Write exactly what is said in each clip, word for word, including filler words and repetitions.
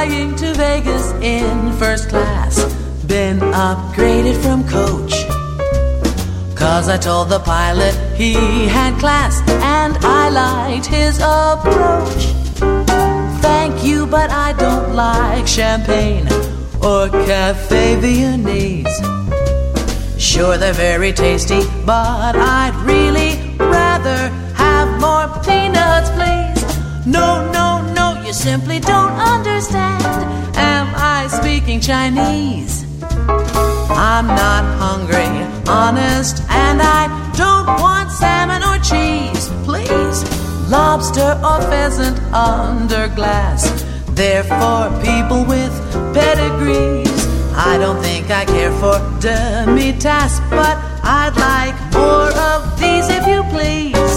flying to Vegas in first class. Been upgraded from coach, 'cause I told the pilot he had class and I liked his approach. Thank you, but I don't like champagne or Cafe Viennese. Sure, they're very tasty, but I'd really rather have more peanuts, please. No, no, no, you simply don't understand. Am I speaking Chinese? I'm not hungry, honest, and I don't want salmon or cheese, please. Lobster or pheasant under glass, they're for people with pedigrees. I don't think I care for demi-tasse, but I'd like more of these if you please.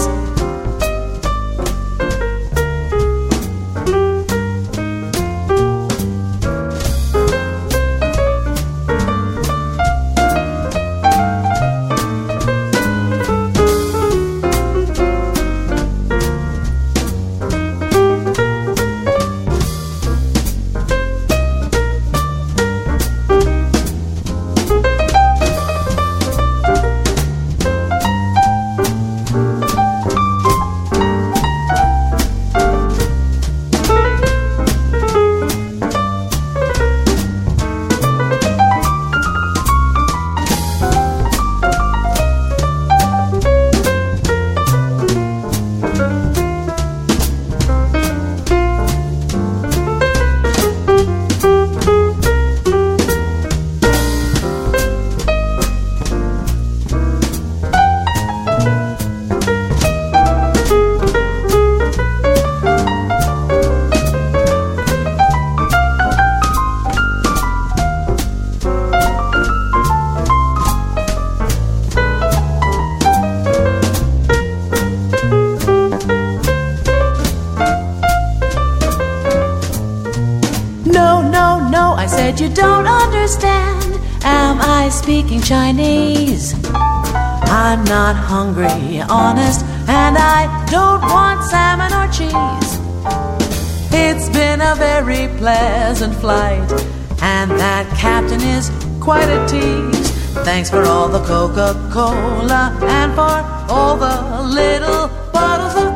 I said you don't understand. Am I speaking Chinese? I'm not hungry, honest, and I don't want salmon or cheese. It's been a very pleasant flight, and that captain is quite a tease. Thanks for all the Coca-Cola and for all the little bottles of